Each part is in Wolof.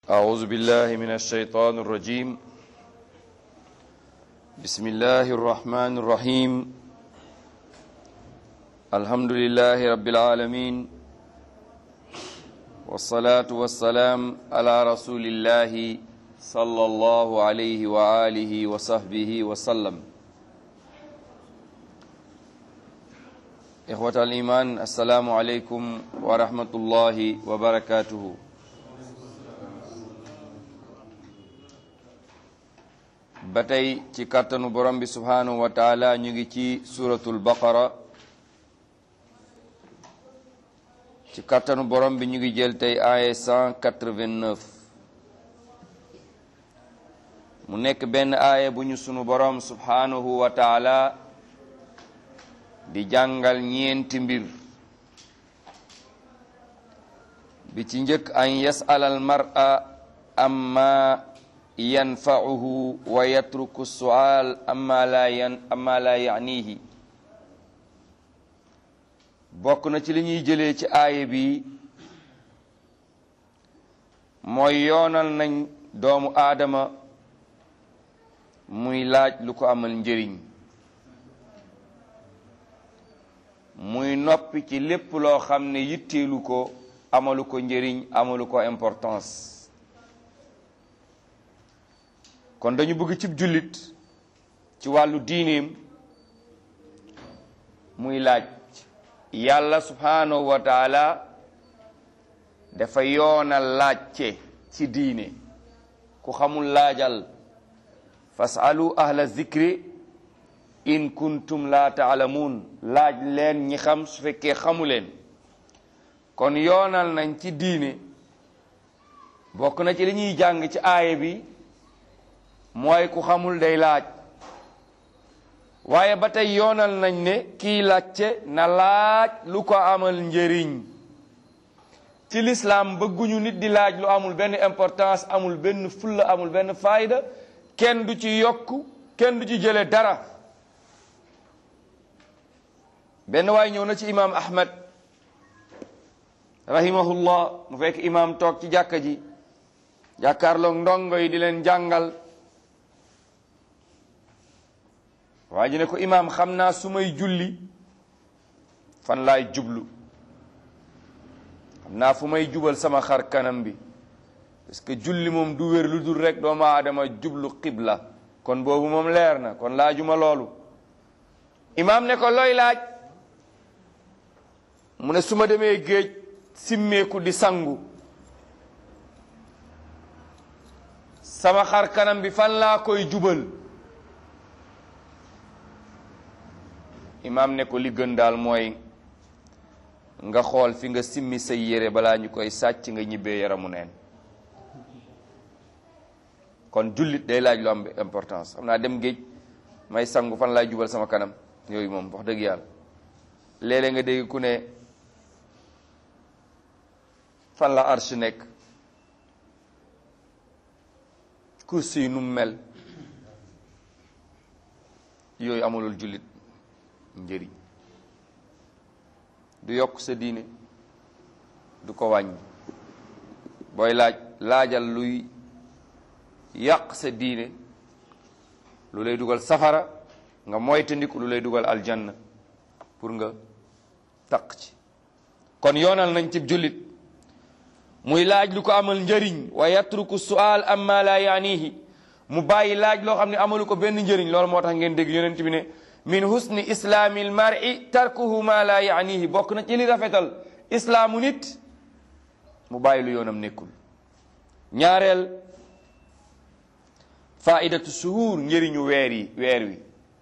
أعوذ بالله من الشيطان الرجيم. بسم الله الرحمن الرحيم. الحمد لله رب العالمين، والصلاة والسلام على رسول الله صلى الله عليه وآله وصحبه وسلم. إخوة الإيمان، السلام عليكم ورحمة الله وبركاته. batay ci kàttanu borom bi subhanahu wa taala ñu ngi ci suratul baqara. ci kàttanu borom bi ñu ngi jël tey aaya 189 mu nekk benn aaya bu ñu sunu borom subhanahu wa taala di jàngal ñeenti mbir. bi ci njëkk an yas'ala al mar'a amma yanfa'uhu wa yatruku su'al amma la ya'nihi. bokk na ci li ñuy jëlee ci aaya bi mooy yoonal nañ doomu aadama muy laaj lu ko amal njëriñ, muy noppi ci lépp loo xam ne yitteelu ko, amalu ko njëriñ, amalu ko importance. kon dañu bëgg cib jullit ci wàllu diineem muy laaj. yàlla subhanahu wa taala dafa yoonal laajte ci diine. ku xamul laajal, fasalu ahla zikri in kuntum la taalamuun. laaj leen ñi xam su fekkee xamu leen. kon yoonal nañ ci diine. bokk na ci li ñuy jàng ci aaya bi mooy ku xamul day laaj, waaye ba tey yoonal nañ ne kii laajte na laaj lu ko amal njëriñ. ci lislaam bëgguñu nit di laaj lu amul benn importance, amul benn fulla, amul benn fayda, kenn du ci yokk, kenn du ci jële dara. benn waay ñëw na ci imaam Ahmad rahimahullah, mu fekk imaam toog ci jàkka ji jàkkaarloog ndongo yi di leen jàngal. waa ji ne ko imaam, xam naa su may julli fan laay jublu, xam naa fu may jubal sama xar kanam bi, parce que julli moom du wér lu dul rek doomu aadama jublu qibla. kon boobu moom leer na, kon laajuma loolu. imaam ne ko looy laaj? mu ne su ma demee géej simmeeku di sangu, sama xar kanam bi fan laa koy jubal? imaam ne ko li gën daal mooy nga xool fi nga simmi say yére balaa ñu koy sàcc nga ñibbee yaramu neen. kon jullit day laaj lu am importance. xam naa dem géej may sangu fan laay jubal sama kanam, yooyu moom wax dëgg yàlla. léeg-léeg nga dégg ku ne fan la arsh nekk, kursi yi nu mel, yooyu amulul jullit njëriñ. du yokk sa diine, du ko wàññi. booy laajal luy yàq sa diine, lu lay dugal safara, nga moytandiku lu lay dugal aljanna pour nga taq ci. kon yoonal nañ ci jullit muy laaj lu ko amal njëriñ. wa yatruku su'al amma la yaanihi. mu bàyyi laaj loo xam ne amalu ko benn njëriñ. loolu moo tax ngeen dégg yonent bi ne min husni islaamil mar'i tarkuhu ma la yaanihi. bokk na ci li rafetal islaamu nit mu bàyyi lu yoonam nekkul. ñaareel, faidatu suhuur, njëriñu weer wi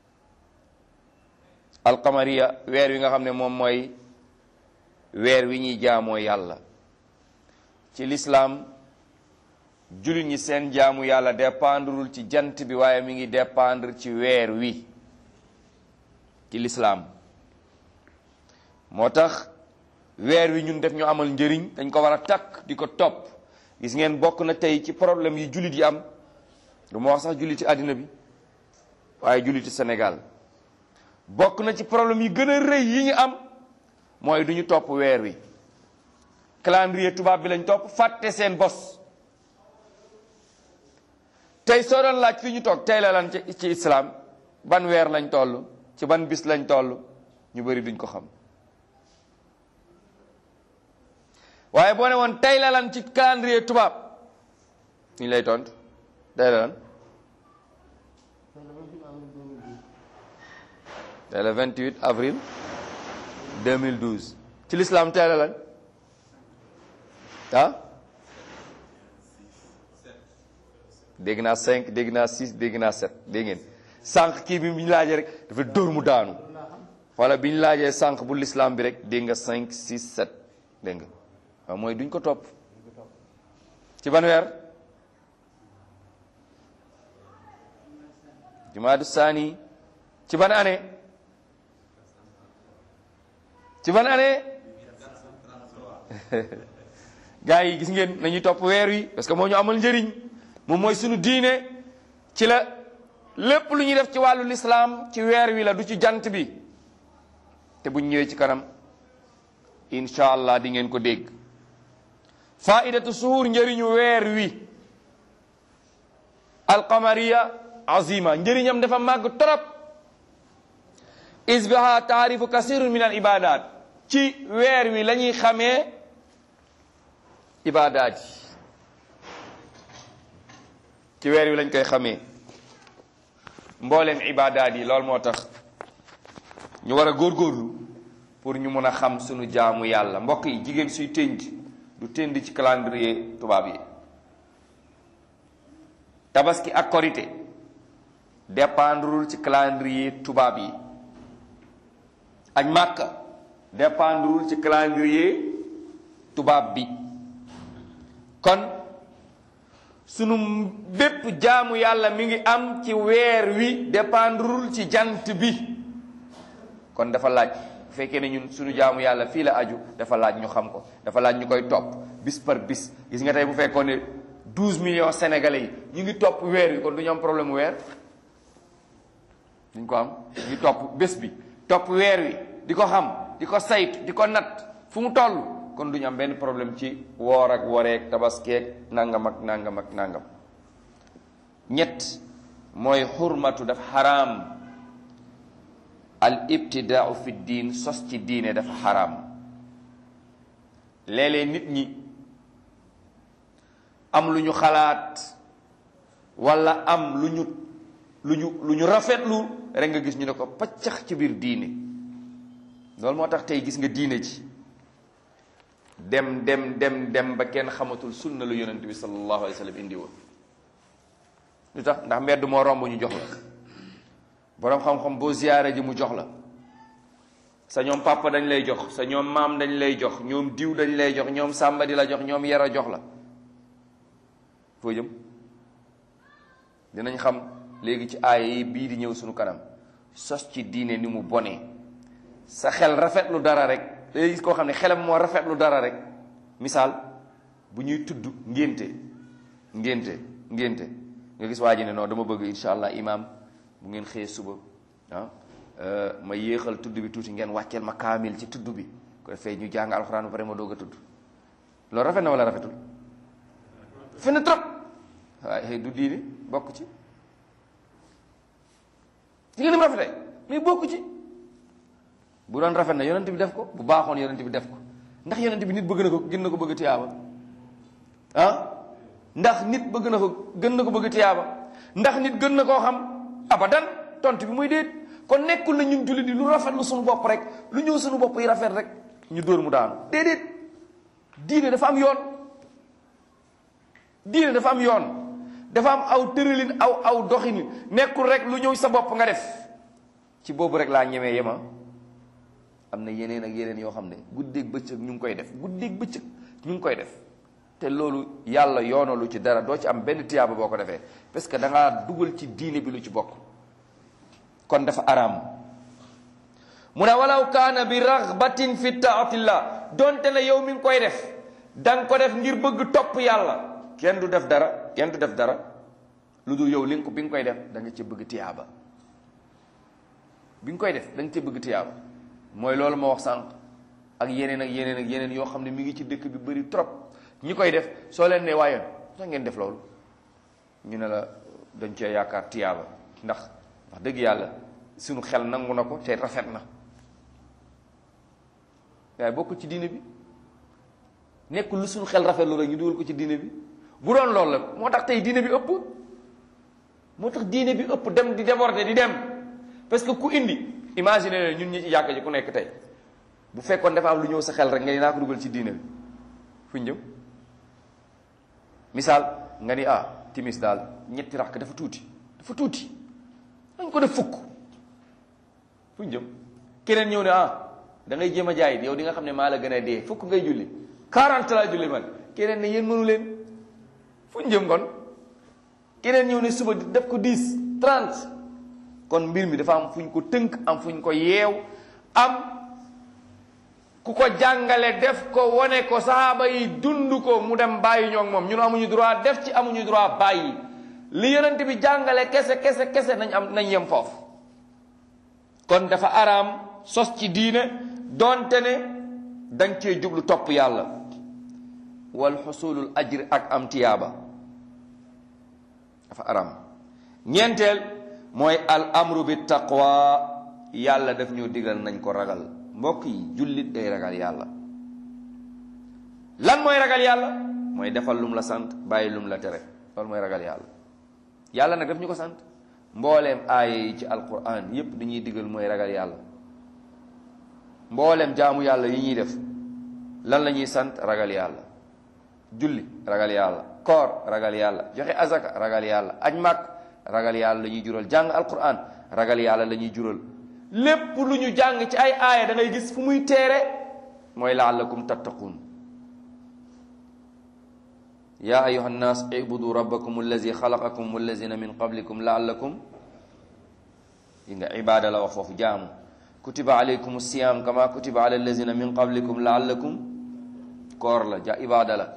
alqamariya, weer wi nga xam ne moom mooy weer wi ñuy jaamoo yàlla. ci lislaam jullit ñi seen jaamu yàlla dépendrul ci jant bi, waaye mi ngi dépendre ci weer wi. ci lislaam moo tax weer wi ñun def ñu amal njëriñ, dañ ko war a takk di ko topp. gis ngeen bokk na tey ci problème yi jullit yi am, du ma wax sax julliti àddina bi, waaye julliti Sénégal, bokk na ci problème yi gën a rëy yi ñu am mooy du ñu topp weer wi. calendrier tubaab bi lañ topp, fàtte seen bos. tey soo doon laaj fi ñu toog tey la lan ci islam ban weer lañ toll ci ban bis lañ toll ñu bëri duñ ko xam waaye boo ne woon tey la lan ci calendrier tubaab ñu lay tontu tey la lan tey le 28 avril 2012 ci l'islam tey la lan ah dégg naa 5 dégg naa 6 dégg naa 7 dégg ngeen sànq kii bi ñu laajee rek dafa dóor mu daanu wala bi ñu laajee sànq bu l'islam bi rek dégg nga 5 6 7 dégg nga waaw mooy duñ ko topp ci ban weer jumaadu saani ci ban année ci ban année gars yi gis ngeen nañuy topp weer wi parce que moo ñu amal njëriñ moom mooy sunu diine ci la lépp lu ñuy def ci wàllu lislaam ci weer wi la du ci jant bi te buñ ñëwee ci kanam incha allah di ngeen ko dégg faidatu suhur njëriñu weer wi alqamariya azima njëriñam dafa màgg trop isbiha taarifu kasirun min al ibadat ci weer wi la ñuy xamee ibadat yi ci weer wi lañ koy xamee mbooleem ibadat yi loolu moo tax ñu war a góorgóorlu pour ñu mën a xam sunu jaamu yàlla mbokk yi jigéen suy tënj du tënd ci calendrier tubaab yi tabaski ak korité dépendrul ci calendrier tubaab yi aj màkka dépendrul ci calendrier tubaab bi kon sunu bépp jaamu yàlla mi ngi am ci weer wi dépendrul ci jant bi kon dafa laaj bu fekkee ne ñun sunu jaamu yàlla fii la aju dafa laaj ñu xam ko dafa laaj ñu koy topp bis par bis gis nga tey bu fekkoon ne 12 millions sénégalais yi ñu ngi topp weer wi kon du ñu am problème weer duñ ko am ñu ngi topp bés bi topp weer wi di ko xam di ko saytu di ko natt fu mu toll kon du ñu am benn problème ci woor ak woreek tabaskeek nangam ak nangam ak nangam ñett mooy xurmatu daf xaraam al ibtidaau fi diin sos ci diine dafa xaraam léeg-léeg nit ñi am lu ñu xalaat wala am lu ñu rafetlu rek nga gis ñu ne ko paccax ci biir diine loolu moo tax tey gis nga diine ji dem ba kenn xamatul sunna lu yonent bi sallallahu alayhi wa sallam indi woon lu tax ndax mbedd moo romb ñu jox la boroom xam-xam boo ziyaare ji mu jox la sa ñoom papa dañ lay jox sa ñoom maam dañ lay jox ñoom diw dañ lay jox ñoom sàmba di la jox ñoom yara jox la foo jëm dinañ xam léegi ci aaya yi bii di ñëw suñu kanam sos ci diine ni mu bonee sa xel rafetlu dara rek léegi gis koo xam ne xelam moo rafetlu dara rek misaal bu ñuy tudd ngénte nga gis waa ji ne non dama bëgg insha allah imam bu ngeen xëyee suba ma yéexal tudd bi tuuti ngeen wàcceel ma kaamil ci tudd bi ko defee ñu jàng alxuraan ba pare ma doog a tudd loolu rafet na wala rafetul rafet na trop waaye du diine bokk ci ci ngeen rafetee mais bokk ci bu doon rafet na yonent bi def ko bu baaxoon yonent bi def ko ndax yonent bi nit bëgg na ko gën na ko bëgg tiyaaba ndax nit bëgg na ko gën na ko bëgg tiyaaba ndax nit gën na koo xam abadan tontu bi muy déet kon nekkul na ñun jullit yi lu rafet lu suñu bopp rek lu ñëw suñu bopp yi rafet rek ñu dóor mu daanu déedéet diine dafa am yoon diine dafa am yoon dafa am aw tëralin aw doxini nekkul rek lu ñëw sa bopp nga def ci boobu rek laa ñemee yema am na yeneen ak yeneen yoo xam ne guddeeg bëccëg ñu ngi koy def guddeeg bëccëg ñu ngi koy def te loolu yàlla yoonalu ci dara doo ci am benn tiyaaba boo ko defee parce que da ngaa dugal ci diine bi lu ci bokk kon dafa araam mu ne walaw kaana bi raghbatin fi taatillah donte ne yow mi ngi koy def da nga ko def ngir bëgg topp yàlla kenn du def dara lu dul yow bi nga koy def da nga ci bëgg tiyaaba bi nga koy def da nga ci bëgg tiyaaba mooy loolu ma wax sànq ak yeneen yoo xam ne mi ngi ci dëkk bi bëri trop ñi koy def soo leen ne waaye sax ngeen def loolu ñu ne la dañ cee yaakaar tiyaaba ndax wax dëgg yàlla suñu xel nangu na ko te rafet na waaye bokkul ci diine bi. nekkul lu suñu xel rafetlu rek ñu dugal ko ci diine bi bu doon loolu la moo tax tey diine bi ëpp moo tax diine bi ëpp dem di déborder di dem parce que ku indi imagine ñun ñi ci jàkk ji ku nekk tey bu fekkoon dafa am lu ñëw sa xel rek nga ni naa ko dugal ci diine bi fu ñu jëm misaal nga ni timis daal ñetti rakk dafa tuuti dañ ko def fukk fu ñu jëm keneen ñëw ne da ngay jéem a jaay yow di nga xam ne maa la gën a dee fukk ngay julli 40 laa julli man keneen ne yéen mënu leen fu ñu jëm kon keneen ñëw ne suba def ko 10 30 kon mbir mi dafa am fu ñu ko tënk am fu ñu ko yeew am ku ko jàngale def ko wone ko sahaaba yi dund ko mu dem bàyyi ñoo moom ñun amuñu droit def ci amuñu droit bàyyi li yonent bi jàngale kese nañ yem foofu kon dafa araam sos ci diine donte ne danga cee jublu topp yàlla wal xusulul ajr ak am tiyaaba dafa araam ñeenteel mooy al amru bi taqwa yàlla daf ñoo digal nañ ko ragal mbokk yi jullit day ragal yàlla lan mooy ragal yàlla mooy defal lum la sant bàyyi lum la tere loolu mooy ragal yàlla yàlla nag daf ñu ko sant mbooleem aaya yi ci alquran yépp dañuy digal mooy ragal yàlla mbooleem jaamu yàlla yi ñuy def lan la ñuy sant ragal yàlla julli ragal yàlla koor ragal yàlla joxe azaka ragal yàlla aj màkk ragal yàlla la ñuy jural jàng alquran ragal yàlla la ñuy jural lépp lu ñu jàng ci ay aaya da ngay gis fu muy teere mooy laallakum tattaqun ya ayuha nnas ibudu rabbakum allazi xalaqakum wallazina min qablikum laallakum yi nga ibaada la wax foofu jaamu kutiba alaykum siyam kama kutiba ala allazina min qablikum laallakum koor la ja ibaada la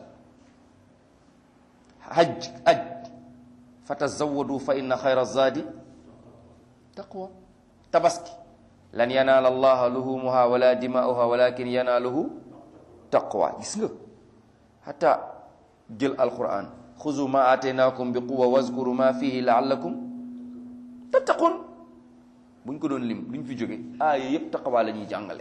hajj aj fatazawadu fa inna xayra zadi taqwa tabaski lan yanaala allaha luhumuha wala dima'uha walakin yanaaluhu taqwa gis nga hatta jël alquran xuzu ma ataynakum bi quwa wazkuru ma fihi laallakum tattaqun buñ ko doon lim duñ fi jóge aaya yépp taqwa la ñuy jàngale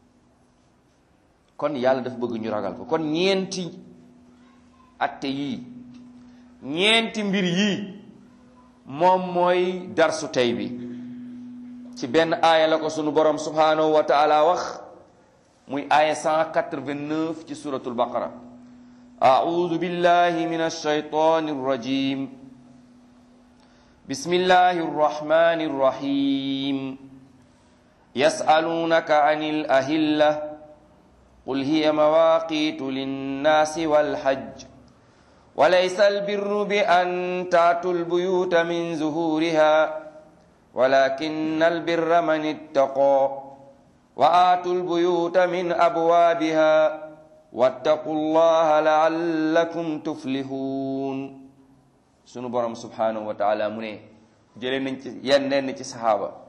kon yàlla dafa bëgg ñu ragal ko kon ñeenti atte yii ñeenti mbir yii moom mooy darsu tey bi ci benn aaya la ko sunu borom subhanahu wa taala wax muy aaya 189 ci suratul baqara a'udhu billahi minash shaytanir rajim bismillahir rahmanir rahim yas'alunaka 'anil ahillah qul hiya mawaqitu lin-nasi wal hajj وليس البر بأن تأتوا البيوت من زهورها ولكن البر من اتقى وآتوا البيوت من أبوابها واتقوا الله لعلكم تفلحون sunu borom subhanahu wa taala mu ne jëlee nañ ci yenn ci saxaaba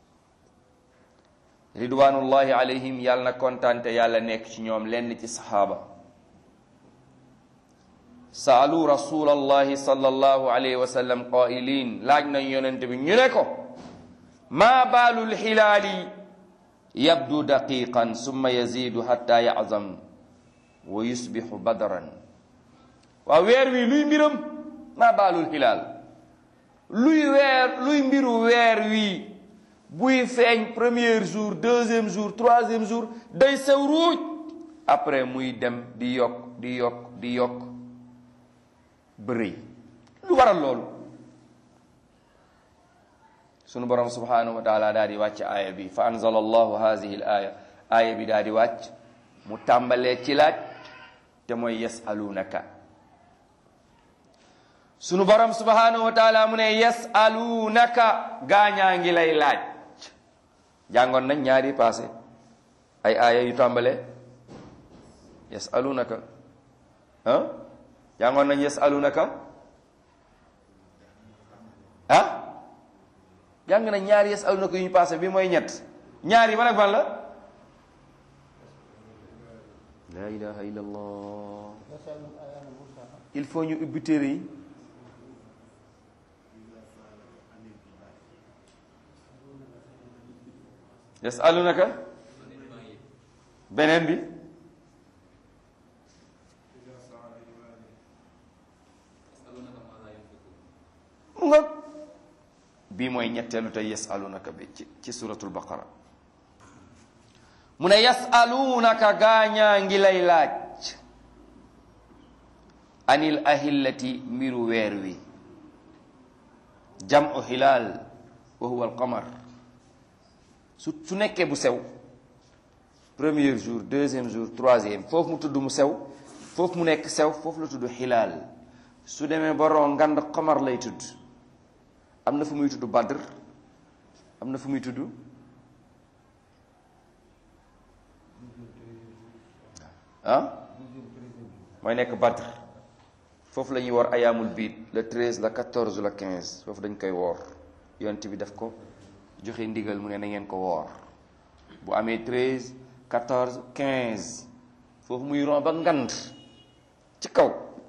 ridwanullahi alayhim yàlla na kontaante yàlla nekk ci ñoom lenn ci saxaaba saalu rasulallahi sallallahu alayhi wa sallam qaa'iliin laaj nañ yonente bi ñu ne ko maa baalul xilaali yabdu daqiqan summa yazidu hatta yazam wa yusbixu badran waaw weer wi luy mbiram maa baalul xilaal luy mbiru weer wi buy feeñ premier jour deuxième jour troisième jour day sew ruuj après muy dem di yokk bëri lu waral loolu sunu borom subhanahu wa taala daal di wàcc aaya bi fa anzala allahu hazihi al aaya bi daal di wàcc mu tàmbalee ci laaj te mooy yasalunaka sunu borom subhanahu wa taala mu ne yasalunaka gaañaa ngi lay laaj jàngoon nañ ñaari passé ay aaya yu tàmbalee yasalunaka jàngoon nañ yasalunaka jàng nañ ñaari yasalunaka yu ñu passé bi mooy ñett ñaari ban ak ban la la ilaha illallah il faut ñu ubbi téere yi yasalunaka beneen bi mu nga bii mooy ñetteelu tey yasalunaka bi ci suratul baqara mu ne yasalunaka gaañaa ngi lay laaj anil ahillati mbiru weer wi jamu hilaal wa huwa alqamar su nekkee bu sew premier jour deuxième jour troisième foofu mu tudd mu sew foofu mu nekk sew foofu la tudd hilaal su demee ba ron ngand qamar lay tudd am na fu muy tudd badr am na fu muy tudd mooy nekk badr foofu la ñuy woor ayaamul biid le 13 le 14 le 15 foofu dañ koy woor yonent bi daf ko joxe ndigal mu ne na ngeen ko woor bu amee 13 14 15 foofu muy ron ba ngand ci kaw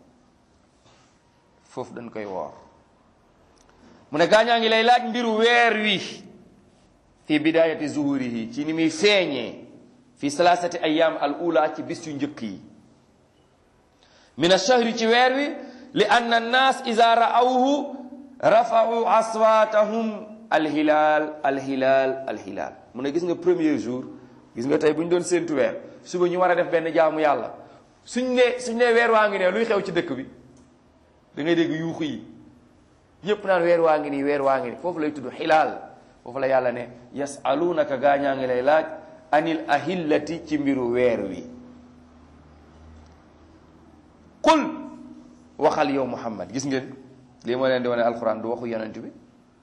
foofu dañ koy woor mu ne gaañaa ngi lay laaj mbiru weer wi fi bidayati zuhurihi ci ni muy feeñee fi salasati ayam al ula ci bis yu njëkk yi min ash-shahri ci weer wi li anna an-nas iza ra'awhu rafa'u aswatahum al-hilal al-hilal al-hilal mu ne gis nga premier jour gis nga tey bu ñu doon séentu weer suba ñu war a def benn jaamu yàlla suñ ne weer waa ngi ne luy xew ci dëkk bi da ngay dégg yuuxu yi yépp naan weer waa ngi nii weer waa ngi nii foofu lay tudd hilaal foofu la yàlla ne yasalunaka gaañaa ngi lay laaj anil ahillati ci mbiru weer wi qul waxal yow Muhammad gis ngeen lii moo leen di wane alquran du waxu yonent bi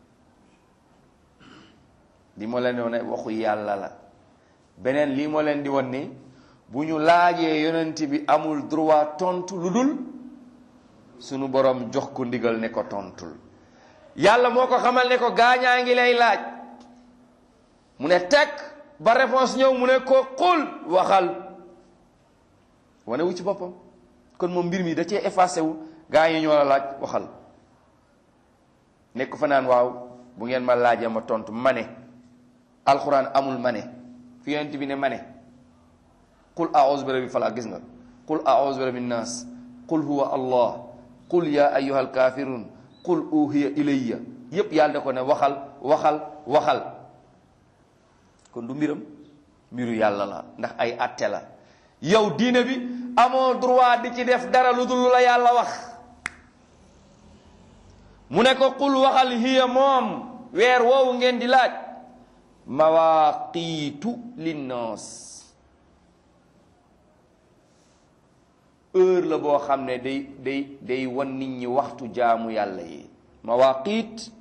lii moo leen di wane waxu yàlla la beneen lii moo leen di wan ni bu ñu laajee yonent bi amul droit tontu lu dul sunu borom jox ko ndigal ne ko tontul yàlla moo ko xamal ne ko gaañaa ngi lay laaj mu ne teg ba réponse ñëw mu ne ko qul waxal wane wu ci boppam kon moom mbir mi da cee effacé wu gaa yi ñoo la laaj waxal nekk fa naan waaw bu ngeen ma laajee ma tontu ma ne alxuraan amul ma ne fi yonent bi ne ma ne qul a'udhu bi rabbil falaq gis nga qul a'udhu bi rabbin nas qul huwa allah qul ya ayyuhal kafirun qul uhiya ilayya yépp yàlla da ko ne waxal waxal waxal kon du mbiru yàlla la ndax ay atte la yow diine bi amoo droit di ci def dara lu dul la yàlla wax mu ne ko qul waxal hiya moom weer woowu ngeen di laaj mawaqiitu linnaas heure la boo xam ne day wan nit ñi waxtu jaamu yàlla yi mawaqiit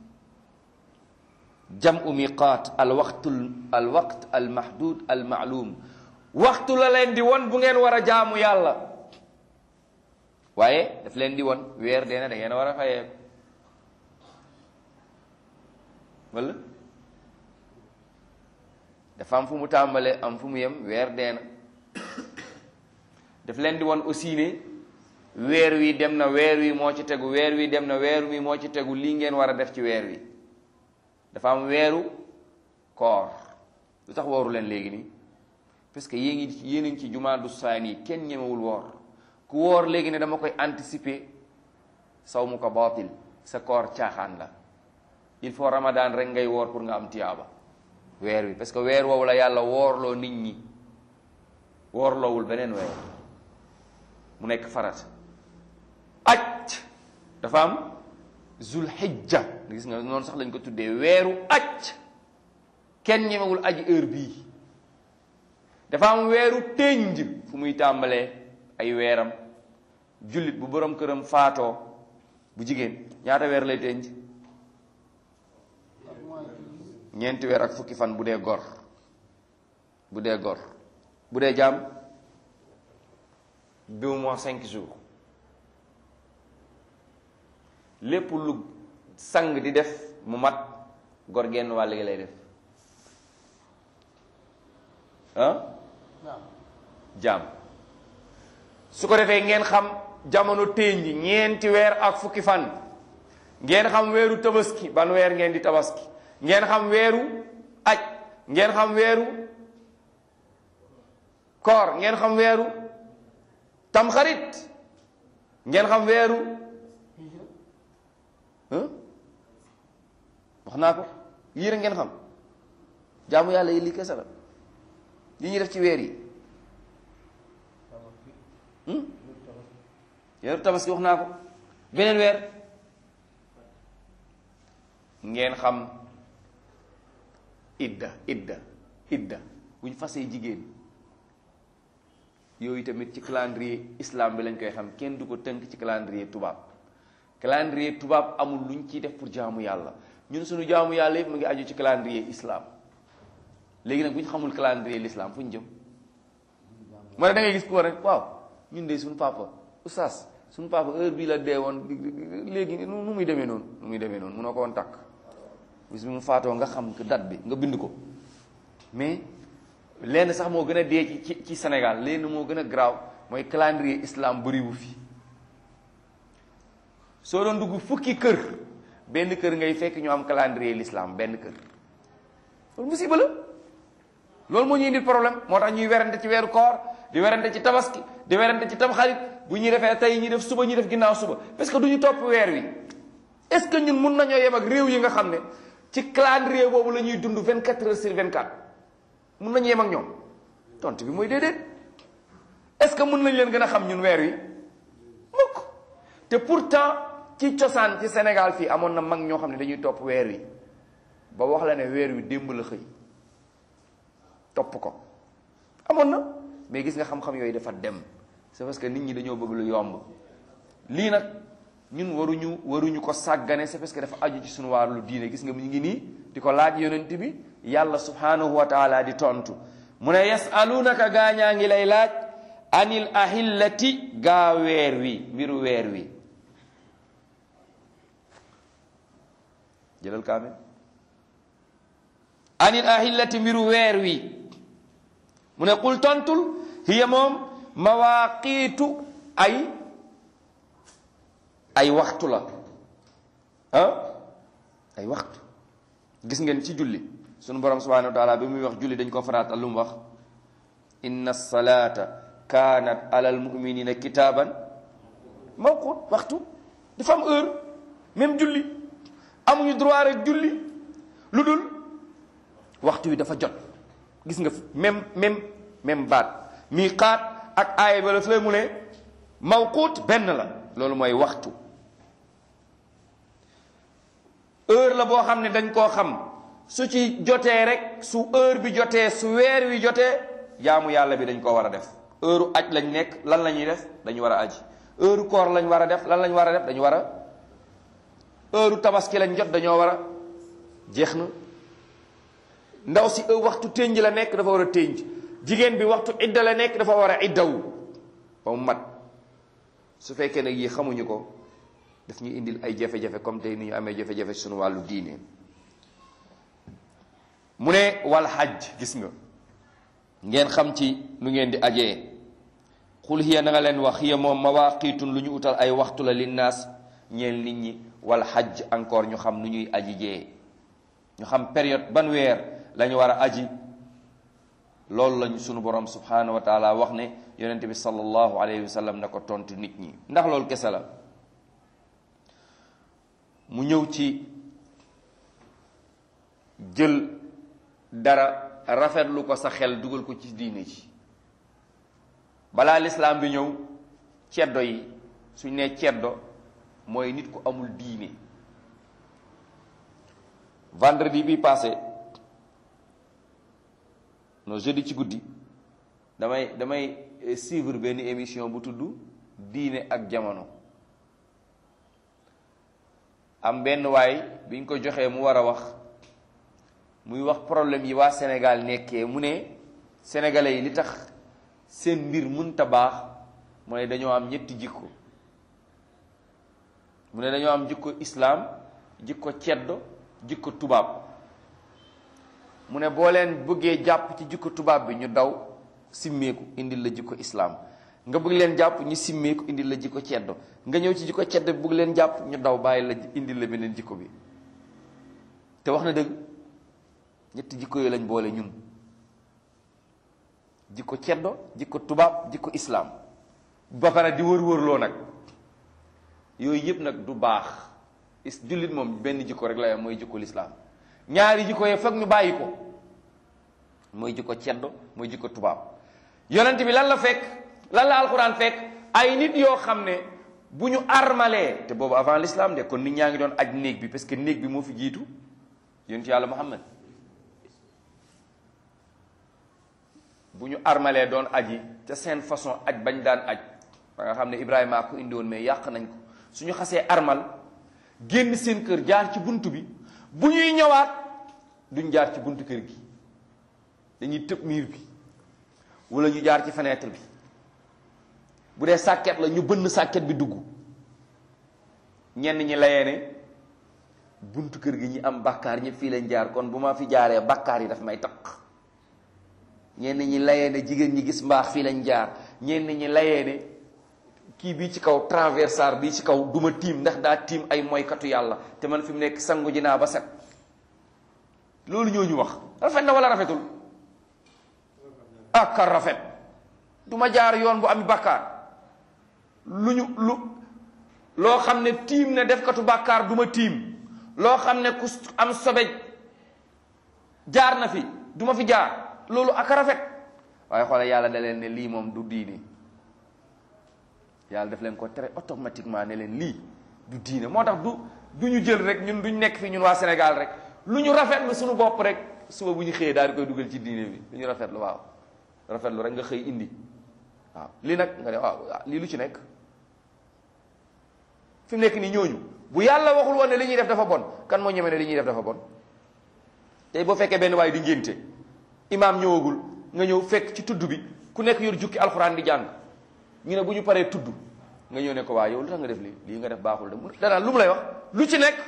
jamu miqaat al waqt al mahdud al maalum waxtu la leen di won bu ngeen war a jaamu yàlla waaye daf leen di won weer deena da ngeen war a fayee wala dafa am fu mu tàmbalee am fu mu yem weer deena daf leen di won aussi ne weer wi dem na weer wi moo ci tegu weer wi dem na weer wi moo ci tegu lii ngeen war a def ci weer wi dafa am weeru koor lu tax wooru leen léegi nii parce que yéen a ngi ci jumaadu saani kenn ñemewul woor ku woor léegi ne dama koy anticiper saw mu ko baatil sa koor caaxaan la il faut ramadan rek ngay woor pour nga am tiyaaba weer wi parce que weer woowu la yàlla woorloo nit ñi woorloowul beneen weer mu nekk farat aj dafa am zulhijja gis nga noonu sax lañ ko tuddee weeru aj kenn ñemewul aji heure bii dafa am weeru tënj fu muy tàmbalee ay weeram jullit bu borom këram faatoo bu jigéen ñaata weer lay tënj ñeenti weer ak fukki fan bu dee gor bu dee jaam 2 mois 5 jours lépp lu sang di def mu mat gor genn wàll gi lay def jaam su ko defee ngeen xam jamono ténj ñeenti weer ak fukki fan ngeen xam weeru tabaski ban weer ngeen di tabaski ngeen xam weeru aj ngeen xam weeru koor, ngeen xam weeru tamxarit, ngeen xam weeru wax naa ko yii rek ngeen xam. jaamu yàlla yi lii kese la li ñuy def ci weer yi. weeru tabaski wax naa ko. beneen weer ngeen xam idda bu ñu fasee jigéen, yooyu tamit ci calendrier islam bi lañ koy xam, kenn du ko tënk ci calendrier tubaab. calendrier tubaab amul lu ñu ciy def pour jaamu yàlla. ñun suñu jaamu yàlla yëpp mu ngi aju ci calendrier islam. léegi nag bu ñu xamul calendrier l'islam fu ñu jëm. moo ne da ngay gis ko rek waaw ñun de suñu papa oustaz suñu papa heure bii la dee woon léegi nu muy demee noonu munoo ko woon takk bis bi mu faatoo nga xam que date bi nga bind ko. mais lenn sax moo gën a dee ci Sénégal, lenn moo gën a garaaw mooy calendrier islam bëriwu fi. soo doon dugg fukki kër, benn kër ngay fekk ñu am calendrier l'islam, benn kër. loolu musiba la. loolu moo ñuy indil problème. moo tax ñuy werante ci weeru koor, di werante ci tabaski, di werante ci tamxarit, bu ñuy defee tey ñuy def suba ñuy def ginnaaw suba, parce que du ñu topp weer wi. est-ce que ñun mun nañoo yem ak réew yi nga xam ne ci calendrier boobu la ñuy dund 24 heures sur 24 mun nañu yem ak ñoom? tontu bi mooy déedéet. est-ce que mun nañ leen gën a xam ñun weer wi? mukk. te pourtant ci cosaan ci Sénégal fii amoon na mag ñoo xam ne dañuy topp weer wi ba wax la ne weer wi démb la xëy topp ko amoon na. mais gis nga xam-xam yooyu dafa dem. c'est parce que nit ñi dañoo bëgg lu yomb. lii nag ñun waruñu ko sàggane. c'est parce que dafa aju ci suñu wàllu diine. gis nga mu ngi nii di ko laaj yonent bi, yàlla subhanahu wa taala di tontu. mu ne yasalunaka gaañaa ngi lay laaj anil ahillati gaa weer wi, mbiru weer wi. jëlal kaamil. anil ahillati mbiru weer wi. mu ne qul tontul hiya moom mawaaqiitu ay waxtu la. ay waxtu. gis ngeen ci julli sunu borom subhanahu wa taala bi muy wax julli dañ ko faraatal lu mu wax? inna salata kaanat alal muminina kitaaban mawquut. waxtu dafa am heure. même julli amuñu droit rek julli lu dul waxtu wi dafa jot. gis nga même baat miqaat ak aaya ba la fële mu ne mawquut benn la. loolu mooy waxtu. heure la boo xam ne dañ koo xam, su ci jotee rek, su heure bi jotee, su weer wi jotee, jaamu yàlla bi dañ koo war a def. heure aj lañ nekk, lan la ñuy def? dañu war a aji. heure koor lañ war a def, lan lañ war a def? dañu war a. heure tabaski lañ jot, dañoo war a. jeex na. ndaw si waxtu ténj la nekk, dafa war a ténj. jigéen bi waxtu idda la nekk, dafa war a iddawu ba mu mat. su fekkee nag yi xamuñu ko, daf ñu indil ay jafe-jafe comme tey ni ñu amee jafe-jafe suñu wàllu diine. mu ne wal hajj, gis nga ngeen xam ci lu ngeen di ajee. xul hiya na nga leen wax, hiya moom mawaaqiitun lu ñu utal ay waxtu la linnaas ñeel nit ñi. wal hajj encore ñu xam nu ñuy aji jee, ñu xam période ban weer lañu war a aji. loolu lañu sunu borom subhanahu wa taala wax ne yonente bi sallallahu alayhi wa sallam na ko tontu nit ñi. ndax loolu kese la? mu ñëw ci jël dara rafetlu ko sa xel dugal ko ci diine ci. balaa lislaam bi ñëw ceddo yi, suñ nee ceddo mooy nit ku amul diine. vendredi bi passé, non jeudi ci guddi, damay suivre benn émission bu tudd diine ak jamono. am benn waay biñ ko joxee mu war a wax, muy wax problème yi waa Sénégal nekkee. mu ne sénégalais yi li tax seen mbir mënta baax mooy dañoo am ñetti jikko. mu ne dañoo am jikko islaam, jikko ceddo, jikko tubaab. mu ne boo leen bëggee jàpp ci jikko tubaab bi ñu daw simmeeku indil la jikko islaam, nga bëgg leen jàpp ñu simmeeku indil la jikko ceddo, nga ñëw ci jikko ceddo bi bëgg leen jàpp ñu daw bàyyi la indil la beneen jikko bi. te wax na dëgg, ñetti jikko yooyu lañ boole ñun, jikko ceddo, jikko tubaab, jikko islam, ba pare di wër-wërloo nag. yooyu yëpp nag du baax. jullit moom benn jikko rek la yam, mooy jikko lislaam. ñaari jikko yee foog ñu bàyyi ko, mooy jikko ceddo, mooy jikko tubaab. yonent bi lan la fekk, lan la alxuraan fekk? ay nit yoo xam ne bu ñu armalee, te boobu avant l'islam de, kon nit ñaa ngi doon aj néeg bi, parce que néeg bi moo fi jiitu yonent yàlla Muhammad. bu ñu armalee doon aji te seen façon aj bañ daan aj, ba nga xam ne Ibrahima ko indi woon mais yàq nañ ko. suñu xasee armal génn seen kër jaar ci buntu bi, bu ñuy ñëwaat duñ jaar ci buntu kër gi, dañuy tëb miir bi wala ñu jaar ci fenêtre bi. bu dee sàkket la ñu bënn sàkket bi dugg. ñenn ñi layee ne buntu kër gi ñi am bàkkaar ñëpp fii lañ jaar, kon bu ma fi jaaree bàkkaar yi daf may taq. ñenn ñi layee ne jigéen ñi gis mbaax fii lañ jaar. ñenn ñi layee ne kii bii ci kaw traversar bii ci kaw duma tiim ndax daa tiim ay moykatu yàlla, te man fi mu nekk sangu ji naa ba set. loolu ñoo ñu wax rafet na wala rafetul? ak rafet. duma jaar yoon bu am bàkkaar. loo xam ne tiim ne defkatu bàkkaar duma tiim. loo xam ne ku am sobe jaar na fi duma fi jaar. loolu ak rafet. waaye xoolal yàlla da leen ne lii moom du diine. yàlla daf leen ko tere automatiquement ne leen lii du diine. moo tax du ñu jël rek ñun duñ nekk fi ñun waa Sénégal rek lu ñu rafetlu suñu bopp rek suba bu ñu xëyee daal di koy dugal ci diine bi. lu ñu rafetlu, waaw rafetlu rek nga xëy indi. waaw lii nag nga ne waaw lii lu ci nekk. fi mu nekk nii ñooñu bu yàlla waxul woon ne li ñuy def dafa bon, kan moo ñeme ne li ñuy def dafa bon? tey boo fekkee benn waaye di ngénte, imaam ñëwagul, nga ñëw fekk ci tudd bi ku nekk yor jukki alxuraan di jàng, ñu ne bu ñu paree tudd nga ñëw ne ko waa yow lu tax nga def lii nga def baaxul de. danaa lu mu lay wax lu ci nekk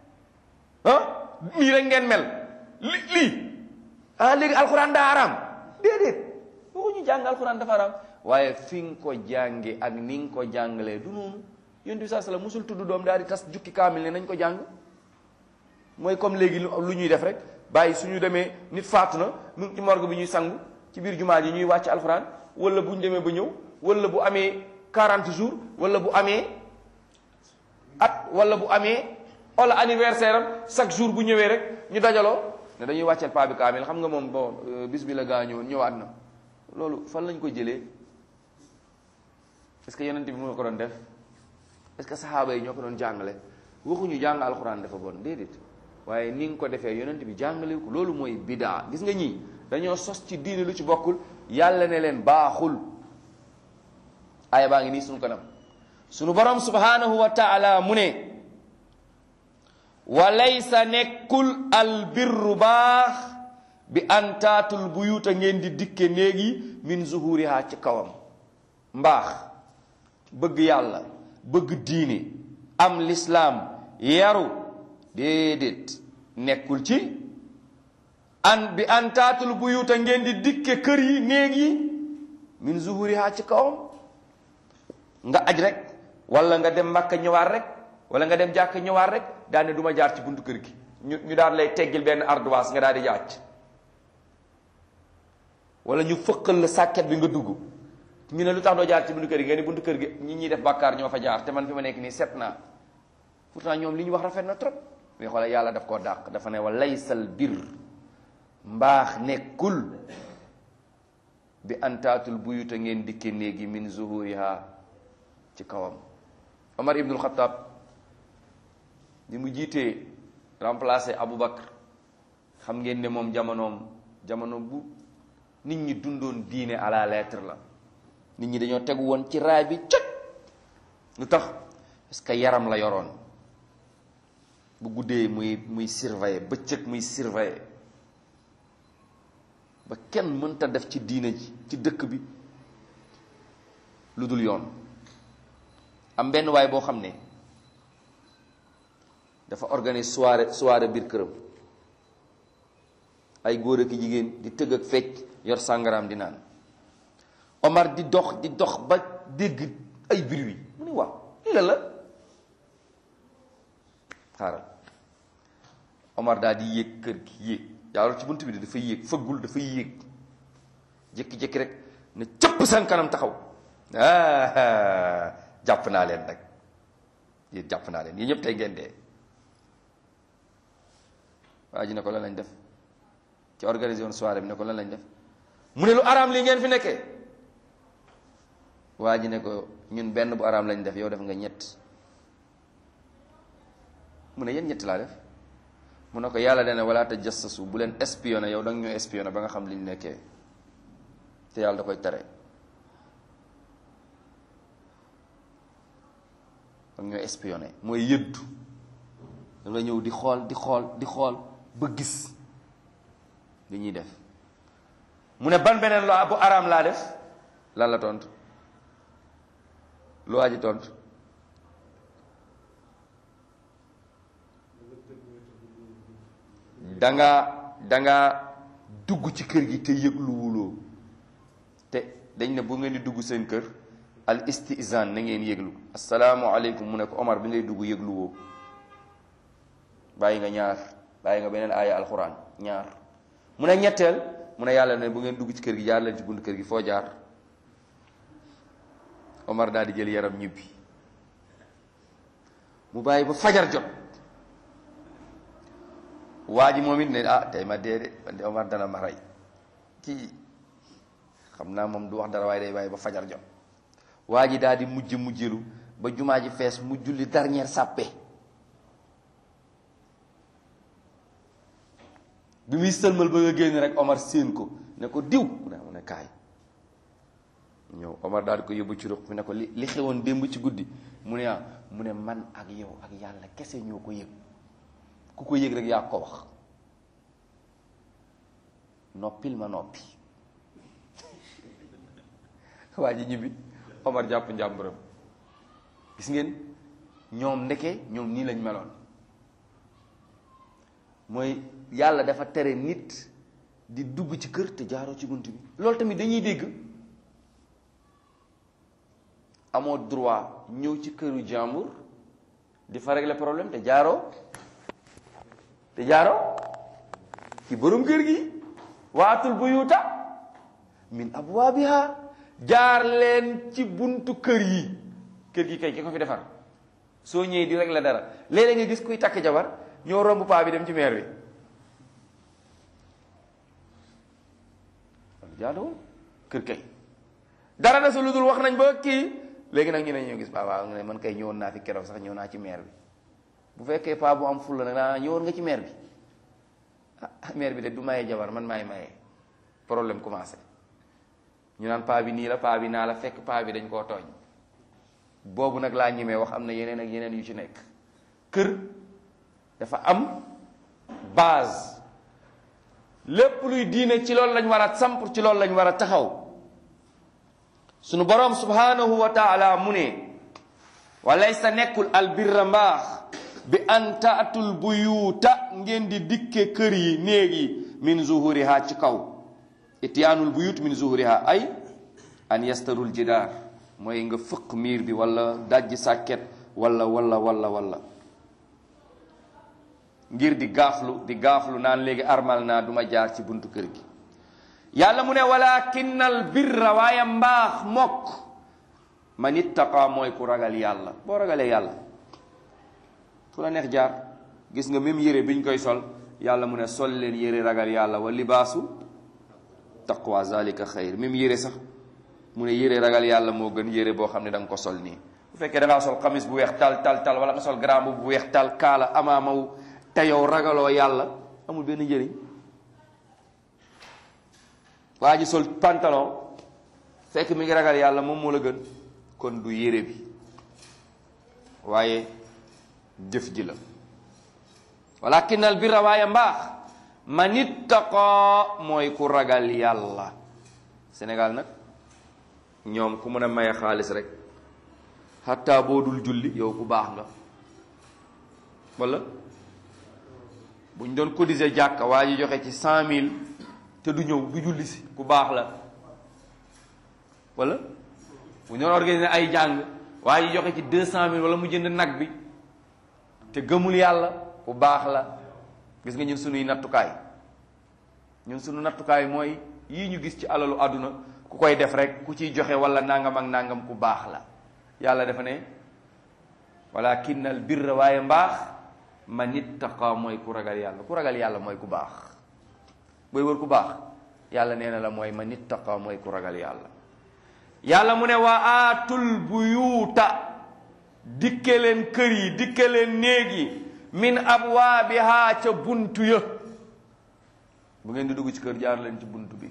nii rek ngeen mel lii léegi alxuraan daa araam. déedéet waxuñu jàng alxuraan dafa araam, waaye fi nga ko jànge ak ni nga ko jàngalee du noonu. yonent bi sallallahu alayhi wasallam musul tudd doom daal di tas jukki kaamil ne nañ ko jàng. mooy comme léegi lu ñuy def rek bàyyi suñu demee nit faatu na mu ngi ci morgue bi ñuy sangu ci biir jumaa ji ñuy wàcc alxuraan, wala bu ñu demee ba ñëw, wala bu amee 40 jours, wala bu amee at, wala bu amee wala anniversaire am, chaque jour bu ñëwee rek ñu dajaloo ne dañuy wàcceel paa bi kaamil. xam nga moom bon bis bi la gaañoon ñëwaat na. loolu fan lañ ko jëlee? est-ce que yonent bi moo ko doon def? est-ce que saxaaba yi ñoo ko doon jàngale? waxuñu jàng alxuraan dafa bon, déedéet, waaye ni nga ko defee yonent bi jàngale ko. loolu mooy bidaa. gis nga ñii dañoo sos ci diine lu ci bokkul, yàlla ne leen baaxul. aaya baa ngi nii suñu kanam. sunu borom subhanahu wa taala mu ne wa laysa nekkul albirru baax bi an taatul buyuuta ngeen di dikke néegi min zuhuriha ci kawam. mbaax, bëgg yàlla, bëgg diine, am lislaam, yaru, déedéet nekkul ci bi an taatul buyuuta ngeen di dikke kër yi, néeg yi, min zuhuriha ci kawam. nga aj rek wala nga dem Makka ñëwaat rek wala nga dem jàkk ñëwaat rek daal ne du ma jaar ci buntu kër gi, ñu daal lay teggil benn ardoise nga daal di jàcc, wala ñu fëqal la sàkket bi nga dugg, ñu ne lu tax doo jaar ci buntu kër gi nga ni buntu kër gi ñi ñuy def bàkkaar ñoo fa jaar te man fi ma nekk nii set naa. pourtant ñoom li ñu wax rafet na trop, mais xoolal yàlla daf koo dàq. dafa ne wa laysal bir, mbaax nekkul bi antaatul buyuta ngeen dikke néegi min zuhuriha ci kawam. Omar ibnul Xattaab bi mu jiitee remplacé Aboubacar, xam ngeen ne moom jamono bu nit ñi dundoon diine à la lettre la. nit ñi dañoo tegu woon ci raay bi cëg. lu tax? parce que yaram la yoroon. bu guddee muy surveiller, bëccëg muy surveiller, ba kenn mënta def ci diine ji ci dëkk bi lu dul yoon. am benn waay boo xam ne dafa organiser soirée biir këram, ay góor ak jigéen di tëgg ak fecc, yor sàngaraam di naan. Omar di dox ba dégg ay bruit, mu ne waaw lii la xaaral. Omar daal di yéeg kër gi, yéeg jaarul ci bunt bi dafa yéeg, fëggul, dafa yéeg jékki-jékki rek ne cëpp seen kanam taxaw. Jàpp naa leen nag, yéen jàpp naa leen, yéen ñëpp tey ngeen dee. waa ji ne ko lan lañ def, ci organisé woon soirée bi ne ko lan lañ def, mu ne lu araam li ngeen fi nekkee. waa ji ne ko ñun benn bu araam lañ def, yow def nga ñett. mu ne yéen ñett laa def. mu ne ko yàlla dana wala tajassasu, bu leen espionné, yow danga ñoo espionné ba nga xam li ñu nekkee, te yàlla da koy tere. danga ñoo espionné mooy yëddu, da nga ñëw di xool di xool di xool ba gis li ñuy def. mu ne ban beneen loo bu araam laa def, lan la tontu, lu waa ji tontu, danga dugg ci kër gi te yëglu wuloo. te dañ ne bu ngeen di dugg seen kër al istizan na ngeen yëglu, asalaamualeykum. mu ne ko Omar bi ngay dugg yëglu woo, bàyyi nga ñaar, bàyyi nga beneen aaya alxuraan ñaar. mu ne ñetteel, mu ne yàlla ne bu ngeen dugg ci kër gi jaar leen ci buntu kër gi, foo jaar. Omar daal di jël yaram ñibbi. mu bàyyi ba fajar jot, waa ji moom it ne tey ma dee de, man de Omar dana ma rey, kii xam naa moom du wax dara waaye day bàyyi ba fajar jot. waa ji daal di mujjelu ba jumaa ji fees, mu julli dernière sàppe. bi muy sëlmal ba nga génn rek Omar séen ko ne ko diw, mu ne kaay ñëw. Omar daal di ko yóbbu ci ruq mu ne ko li xewoon démb ci guddi. mu ne man ak yow ak yàlla kese ñoo ko yëg, ku ko yëg rek yaa ko wax, noppil ma noppi. waa ji ñibbi, Omar jàpp njàmburam. gis ngeen ñoom ndeke ñoom nii lañ meloon. mooy yàlla dafa tere nit di dugg ci kër te jaaroo ci bunt bi. loolu tamit dañuy dégg amoo droit ñëw ci këru jàmbur di fa régler problème te jaaroo ci borom kër gi. waatul buyuta min abwaabiha, jaar leen ci buntu kër yi. kër gi kay ki ko fi defar soo ñëwee di régler dara. léeg-léeg nga gis kuy takk jabar ñoo romb paa bi dem ci meer bi, jaaduwul. kër kay dara na su lu dul wax nañ ba kii, léegi nag ñu ne ñoo gis paa waaw ne man kay ñëwoon naa fi keroog sax ñëw naa ci meer bi. bu fekkee paa bu am fulla nag naa ñëwoon nga ci meer bi, meer bi de du maye jabar, man maay maye. problème commencé, ñu naan paa bi nii la, paa bi naa la, fekk paa bi dañ koo tooñ. boobu nag laa ñemee wax am na yeneen ak yeneen yu ci nekk. kër dafa am base, lépp luy diine ci loolu lañ war a samp, ci loolu lañ war a taxaw. sunu boroom subhanahu wa taala mu ne walaysa nekkul albirra mbaax bi an taatul buyuuta, ngeen di dikke kër yi, néeg yi, min zuhuriha ci kaw. ityaanul buyut min zuhuriha ay an yastarul jidaar, mooy nga fëq miir bi wala dajji sàkket wala ngir di gaaflu naan léegi armal naa duma jaar ci buntu kër gi. yàlla mu ne walakinnal birra, waaye mbaax mokk man ittaqa, mooy ku ragal yàlla. boo ragalee yàlla fu la neex jaar. gis nga même yére biñ koy sol, yàlla mu ne sol leen yére ragal yàlla, wa libaasu taqwa zalika xayr. même yére sax mu ne yére ragal yàlla moo gën yére boo xam ne da nga ko sol nii. bu fekkee da ngaa sol xamis bu weex tal wala nga sol grand bu weex tal, kaala amaamaw, te yow ragaloo yàlla, amul benn njëriñ. waa ji sol pantalon fekk mi ngi ragal yàlla, moom moo la gën. kon du yére bi waaye jëf ji la. walakin al birra, waaye mbaax man ittaqa, mooy ku ragal yàlla. Sénégal nag ñoom ku mën a maye xaalis rek, xataa boo dul julli yow ku baax nga. wala buñ doon cotiser jàkka, waa ji joxe ci 100 000 te du ñëw, du julli si, ku baax la. wala bu ñu doon organiser ay jàng, waa ji joxe ci 200 000 wala mu jënd nag bi te gëmul yàlla, ku baax la. gis nga ñun sunuy nattukaay ñun suñu nattukaay mooy yii ñu gis ci alalu àdduna ku koy def rek ku ciy joxe wala nangam ak nangam ku baax la. yàlla dafa ne walakinnal birra, waaye mbaax man ittaqa mooy ku ragal yàlla. ku ragal yàlla mooy ku baax. booy wër ku baax yàlla nee na la mooy man ittaqa mooy ku ragal yàlla. yàlla mu ne wa aatul buyuuta, dikke leen kër yi, dikke leen néeg yi, min abwaabiha, ca buntu ya. bu ngeen di dugg ci kër jaar leen ci buntu bi.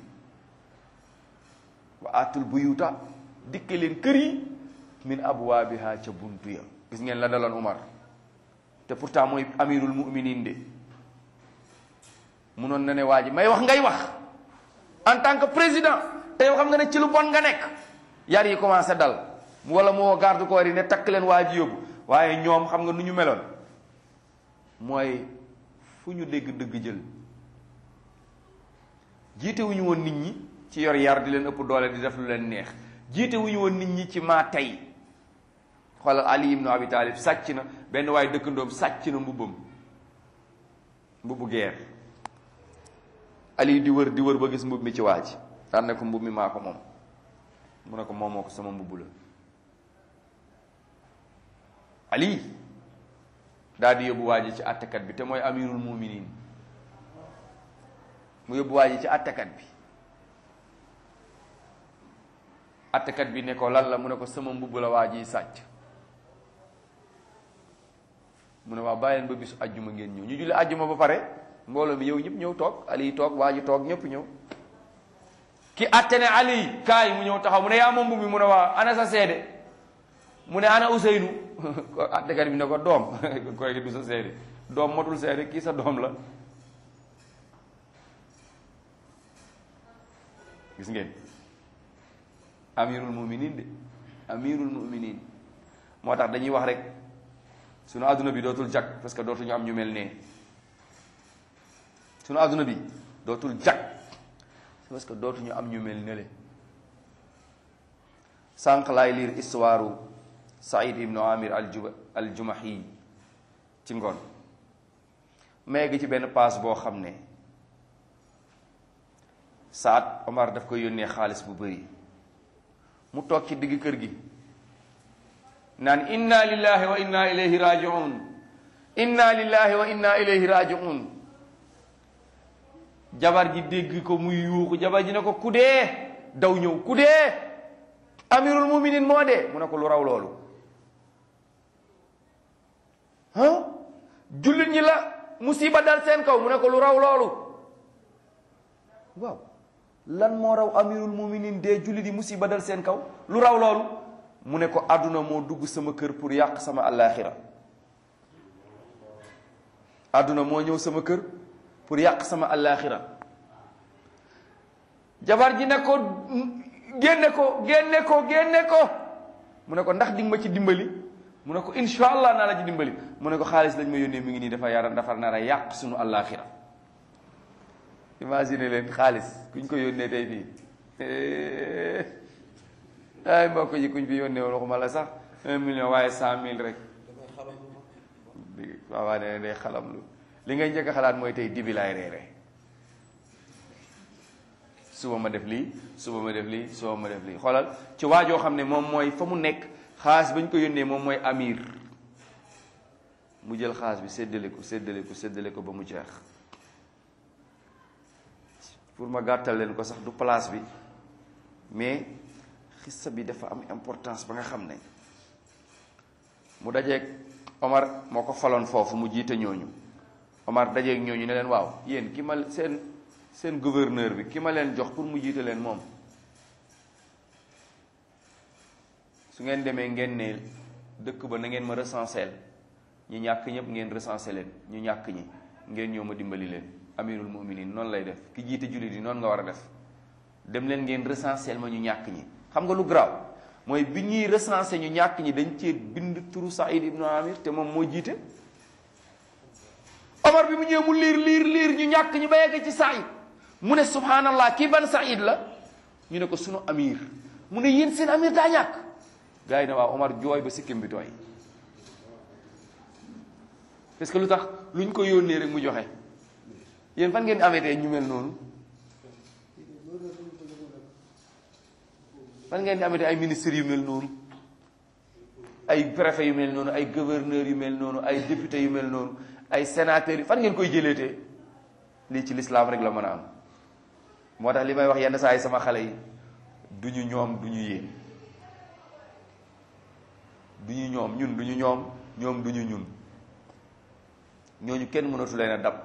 wa aatul buyuuta, dikke leen kër yi, min abwaabiha, ca buntu ya. gis ngeen la daloon Umar te pourtant mooy amirul mu'minin de munoon na ne waa ji may wax ngay wax en tant que président te yow xam nga ne ci lu bon nga nekk. yar yi commencé dal wala moo garde corps yi ne takk leen waa ji yóbbu. waaye ñoom xam nga nu ñu meloon mooy fu ñu dégg dëgg jël. jiite wu ñu woon nit ñi ci yor yar di leen ëpp doole di def lu leen neex. jiite wu ñu woon nit ñi ci maa tey. xoolal Ali ibnu Abi Talib sàcc na benn waaye dëkkandoom sàcc na mbubbu geer. Ali di wër ba gis mbub mi ci waa ji daan ne ko mbub mi maa ko moom. mu ne ko moomoo ko sama mbubb la. Ali daal di yóbbu waa ji ci àttekat bi te mooy amirul muminin mu yóbbu waa ji ci àttekat bi. àttekat bi ne ko lan la mu ne ko sama mbubb la waa ji sàcc. mu ne waaw bàyyi leen ba bisu àjjuma ngeen ñëw. ñu julli àjjuma ba pare mbooloo mi yow ñëpp ñëw toog. Ali toog waa ji toog ñëpp ñëw. ki atte ne Ali kaay mu ñëw taxaw mu ne yaa moom mbubb mi mu ne waaw ana sa seede mu ne ana Ousseynou attekat bi ne ko doom koy du sa seede doom motul seede kii sa doom la. gis ngeen amirul muminin de amirul muminin. moo tax dañuy wax rek sunu adduna bi dootul jag parce que dootuñu am ñu mel ne. sunu adduna bi dootul jag parce que dootuñu am ñu mel nele. sànq laay liir histoire Saïd ibnu Amir al-Jumahi ci ngoon mais gi ci benn paas boo xam ne Saad Omar daf koy yónnee xaalis bu bëri mu toog ci digg kër gi naan inna lillahi wa inna ilayhi raji'un inna lillahi wa inna ilayhi raji'un. jabar ji dégg ko muy yuuxu. jabar ji ne ko ku dee daw ñëw ku dee amirul muminin moo dee mu ne ko lu raw loolu. jullit ñi la musiba dal seen kaw mu ne ko lu raw loolu. waaw lan moo raw amirul muminin dee jullit yi musiba dal seen kaw lu raw loolu. mu ne ko àdduna moo dugg sama kër pour yàq sama àllaaxira. àdduna moo ñëw sama kër pour yàq sama àllaaxira. jabar ji ne ko génne ko mu ne ko ndax di nga ma ci dimbali mu ne ko insha allah naa la ci dimbali mu ne ko xaalis lañ ma yónnee mi ngi nii dafa nar a yàq sunu àllaaxira. imagine leen xaalis kuñ ko yónnee tey fii ay mbokk yi kuñ fi yónnee woon waxuma la sax 1 million waaye 100 000 rek waaw ne day xalamlu. li ngay njëkk a xalaat mooy tey dibi laay reere suba ma def lii suba ma def lii suba ma def lii. xoolal ci waajoo xam ne moom mooy fa mu nekk xaalis bañ ko yónnee moom mooy amir mu jël xaalis bi séddale ko ba mu jeex. pour ma gàttal leen ko sax du place bi mais xissa bi dafa am importance ba nga xam ne mu dajeeg Omar moo ko faloon foofu mu jiite ñooñu. Omar dajeeg ñooñu ne leen waaw yéen ki ma seen gouverneur bi ki ma leen jox pour mu jiite leen moom su ngeen demee ngeen ne dëkk ba na ngeen ma recenser ñu ñàkk ñëpp ngeen recenser leen ñu ñàkk ñi ngeen ñëw ma dimbali leen. amirul muminin noonu lay def ki jiite jullit yi noonu nga war a def. dem leen ngeen recenser ma ñu ñàkk ñi. xam nga lu garaaw mooy bi ñuy recenser ñu ñàkk ñi dañ cee bind turu Saïd ibnu Amir te moom moo jiite. Omar bi mu ñëwee mu liir ñu ñàkk ñi ba yegg ci Saïd mu ne subhanallah kii ban Saïd la ñu ne ko sunu amir mu ne yéen seen amir daa ñàkk. gars yi ne waaw Omar jooy ba sikkim bi tooy parce que lu tax luñ ko yónnee rek mu joxe. yéen fan ngeen amee tey ñu mel noonu fan ngeen di amati ay ministres yu mel noonu, ay préfet yu mel noonu, ay gouverneur yu mel noonu, ay député yu mel noonu, ay sénateurs yi fan ngeen koy jëleetee? lii ci lislaam rek la mën a am. moo tax li may wax yenn saa yi sama xale yi, du ñu ñoom du ñu yéen, du ñu ñoom ñun du ñu ñoom ñoom du ñu ñun. ñooñu kenn mënatu leen a dab,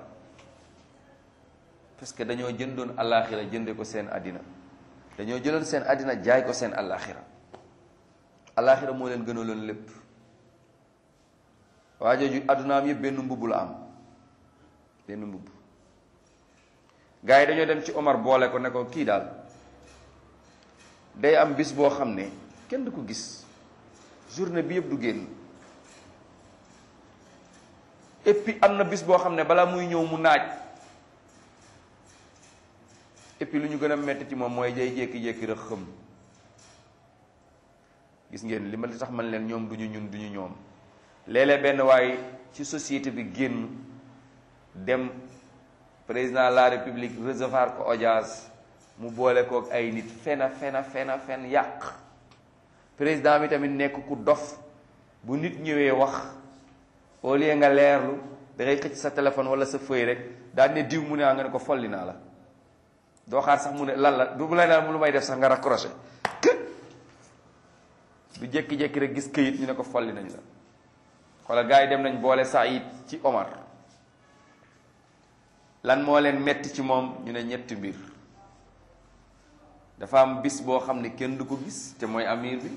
parce que dañoo jëndoon àllaaxira jënde ko seen àddina, dañoo jëloon seen àddina jaay ko seen àllaaxira. àllaaxira moo leen gënaloon lépp. waa jooju àddunaam yëpp benn mbubb la am, benn mbubb. gars yi dañoo dem ci Omar boole ko ne ko kii daal day am bis boo xam ne kenn du ko gis, journée bi yëpp du génn, et puis am na bis boo xam ne balaa muy ñëw mu naaj, et puis lu ñu gën a metti ci moom mooy day jékki-jékki rek xëm. gis ngeen li ma li tax man leen ñoom du ñu ñun du ñu ñoom. léeg-léeg benn waaye ci société bi génn dem président de la république recevoir ko audience, mu boole kook ay nit fen yàq. président bi tamit nekk ku dof, bu nit ñëwee wax au lieu nga leerlu da ngay xëcc sa téléphone wala sa feuille rek daal ne diw mu ne nga ne ko folli naa la. doo xaar sax mu ne lan la du lay naan lu may def sax nga raccroché du jékki-jékki rek gis këyit ñu ne ko folli nañ la. xoolal gars yi dem nañ boole Saïd ci Omar. lan moo leen metti ci moom? ñu ne ñetti mbir. dafa am bis boo xam ne kenn du ko gis te mooy amir bi.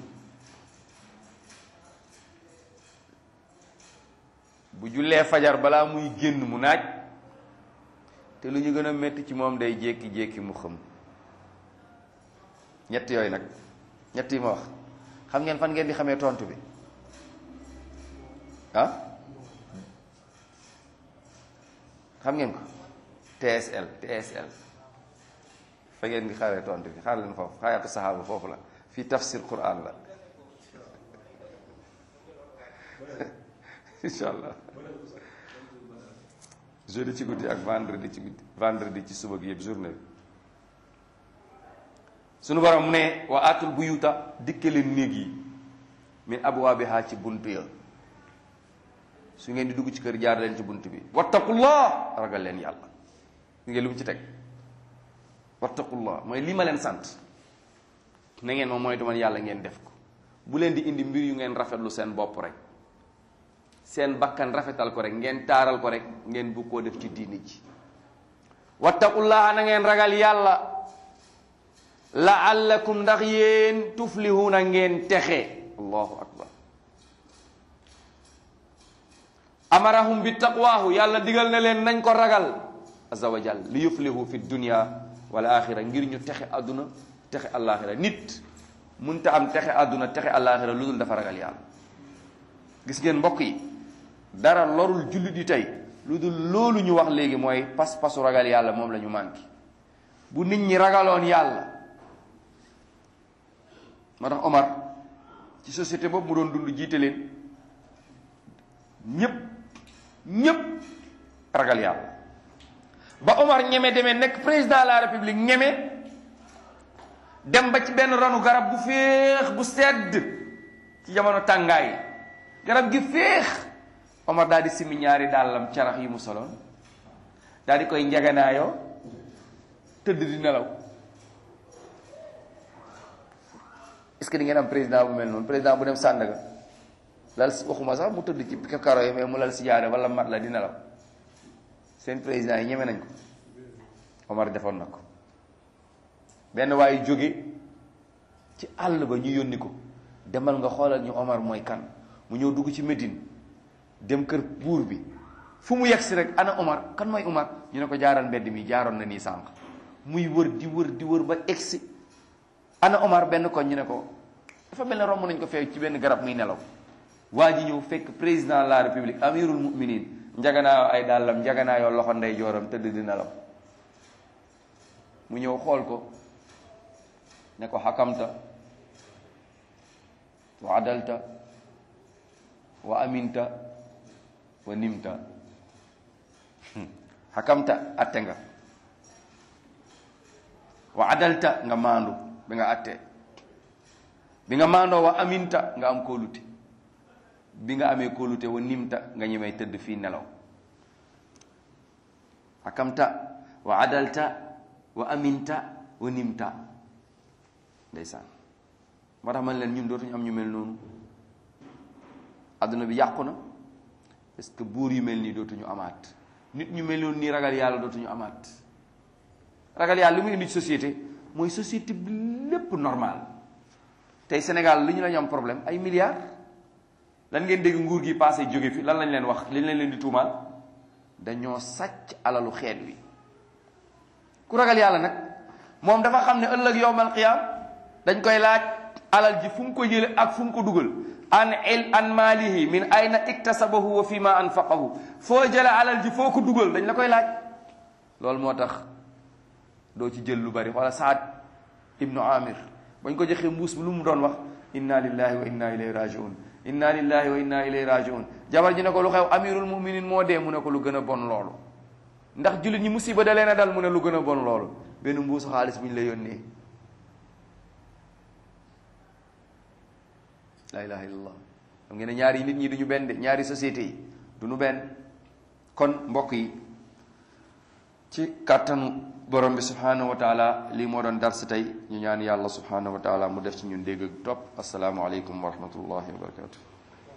bu jullee fajar balaa muy génn mu naaj. te lu ñu gën a metti ci moom day jékki-jékki mu xëm. ñett yooyu nag, ñett yi ma wax xam ngeen fan ngeen di xamee tontu bi ah? xam ngeen ko? TSL fa ngeen ngi xawee tontu bi. xaar leen foofu, xayaatu saxaaba foofu la, fii tafsir Quran la incha allah. jeudi ci guddi ak vendredi ci guddi, vendredi ci suba gi yëpp journée bi. sunu borom mu ne wa atul buyuta, dikke leen néeg yi min abwaabiha ci bunt ya. su ngeen di dugg ci kër jaar leen ci bunt bi. wattaqullah, ragal leen yàlla. ngeen lu mu ci teg? wattaqullah mooy li ma leen sant, na ngeen moom mooy man yàlla ngeen def ko. bu leen di indi mbir yu ngeen rafetlu seen bopp rek, seen bakkan rafetal ko rek, ngeen taaral ko rek, ngeen bu koo def ci diini ji. wattaqullah, na ngeen ragal yàlla, la'allakum ndax yéen tuflihuna ngeen texe. allahu akbar. amarahum bi taqwaahu, yàlla digal na leen nañ ko ragal azza wa jal li yuflihu fi dunya wal axira, ngir ñu texe àdduna texe àllaaxira. nit munta am texe àdduna texe àllaaxira lu dul dafa ragal yàlla. gis ngeen mbokk yi, dara lorul jullit yi tey lu dul loolu ñu wax léegi, mooy pas-pasu ragal yàlla moom la ñu manqué. bu nit ñi ragaloon yàlla, moo tax Omar ci société boobu mu doon dund jiite leen, ñépp ragal yàlla. ba Omar ñeme demee nekk président de la république, ñeme dem ba ci benn ranu garab bu féex bu sedd ci jamono tàngaay, garab gi féex. Omar daal di simi ñaari dàllam carax yi mu soloon, daal di koy njaganaayoo tëdd di nelaw. est-ce que di ngeen am président bu mel noonu? président bu dem Sandaga lal, waxuma sax mu tëdd ci karo yi, mais mu lal si jaare wala mat la di nelaw. seen président yi ñeme nañ ko. Omar defoon na ko. benn waaye jóge ci àll ba ñu yónni ko, demal nga xoolal ñu Omar mooy kan. mu ñëw dugg ci Médine, dem kër buur bi. fu mu yegg si rek ana Omar, kan mooy Omar? ñu ne ko jaaral mbedd mi, jaaroon na nii sànq. muy wër di wër ba egsi ana Omar benn koñ, ñu ne ko dafa mel ne romb nañ ko fee ci benn garab muy nelaw. waa ji ñëw fekk président de la république amirul muminin njaganaayoo ay dàllam, njaganaayoo loxo ndey jooram, tëdd di nelaw. mu ñëw xool ko ne ko xakamta wa adalta wa aminta wa nimta. xakamta atte nga, wa adalta nga maandu bi nga attee, bi nga maandoo wa aminta nga am kóolute, bi nga amee kóolute wa nimta nga ñemey tëdd fii nelaw. hakamta wa adalta wa aminta wa nimta. ndeysaan moo tax man leen ñun dootuñu am ñu mel noonu. adduna bi yàqu na parce que buur yu mel nii dootuñu amaat, nit ñu mel noonu nii ragal yàlla dootuñu amaat. ragal yàlla li muy indi ci société mooy société bi lépp normal. tey Sénégal li ñu lañu am problème ay milliards. lan ngeen dégg nguur gi passé jóge fi lan lañ leen wax, liñ leen di tuumaal dañoo sàcc alalu xeet wi. ku ragal yàlla nag moom dafa xam ne ëllëg yowmal qiyaam dañ koy laaj alal ji fu mu ko jële ak fu mu ko dugal. an maalihi min ayna iktasabahu wa fi ma anfaqahu. foo jële alal ji foo ko dugal dañ la koy laaj. loolu moo tax doo ci jël lu bari. wala Saad ibnu Amir bañ ko joxee mbuus bi lu mu doon wax, inna lillahi wa inna ilayhi rajiun, inna lillahi wa inna ilayhi rajiun. jabar ji ne ko lu xew, amirul muminin moo dee. mu ne ko lu gën a bon loolu. ndax jullit ñi musiba da leen a dal. mu ne lu gën a bon loolu, benn mbuusu xaalis bu ñu la yónnee. la ilaha illallah. xam ngeen ne ñaari nit ñi duñu benn de, ñaari société yi duñu benn. kon mbokk yi, ci kàttanu borom bi subhanahu wa taala lii moo doon dars tey. ñu ñaan yàlla subhanahu wa taala mu def ci ñun dégg ak topp. asalaamu aleykum wa rahmatullahi wa barakatuh.